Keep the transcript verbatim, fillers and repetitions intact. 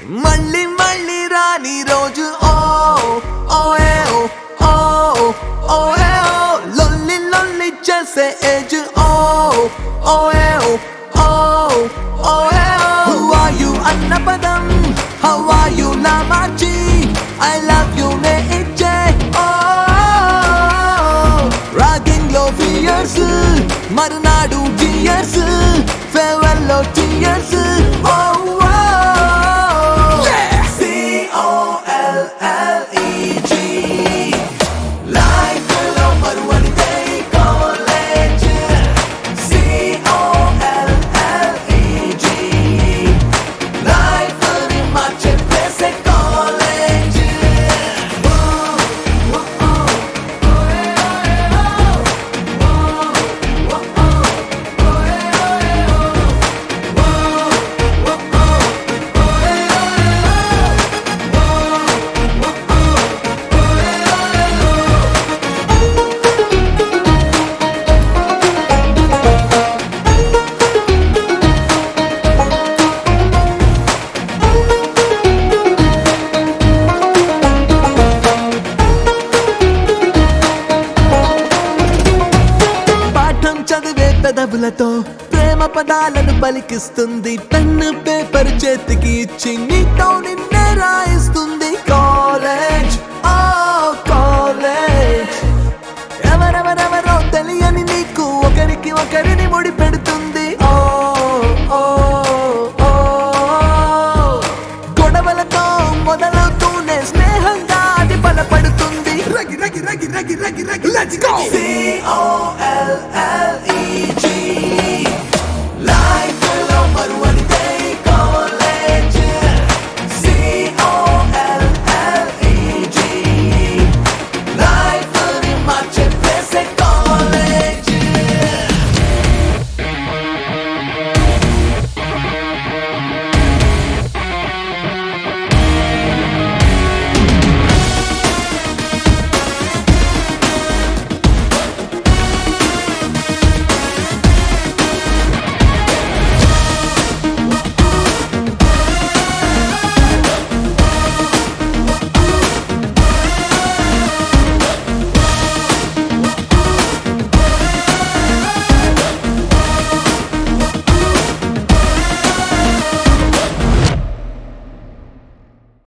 మళ్ళీ మళ్ళీ రాని రోజు ఓ ఓ ఏ ఓ ఓ ఓ ఏ ఓ లొల్లి లొల్లి చేసే ఏజ్ ఓ ఓ ఏ ఓ ఓ ఓ ఏ ఓ హౌ ఆర్ యు అన్న పదం హౌ ఆర్ యు నా మార్చి ఐ లవ్ యు నే ఇచ్చే ఓ రాగింగ్ లో ఫియర్స్ మరునాడు జియర్స్ ఫేర్వెల్ లో టియర్స్ ఓ చదివే పెదవులతో ప్రేమ పదాలను పలికిస్తుంది పెన్ను పేపర్ చేతికి ఇచ్చి నీతో నిన్నే రాయిస్తుంది కాలేజ్ ఓ కాలేజ్ ఎవరెవరెవరో తెలియని నీకు ఒకరికి ఒకరిని ముడి పెడుతుంది ఓ ఓ ఓ గొడవలతో మొదలవుతూనే స్నేహంగా అది బలపడుతుంది రగి రగి రగి రగి రగి రగి let's go C O L L E G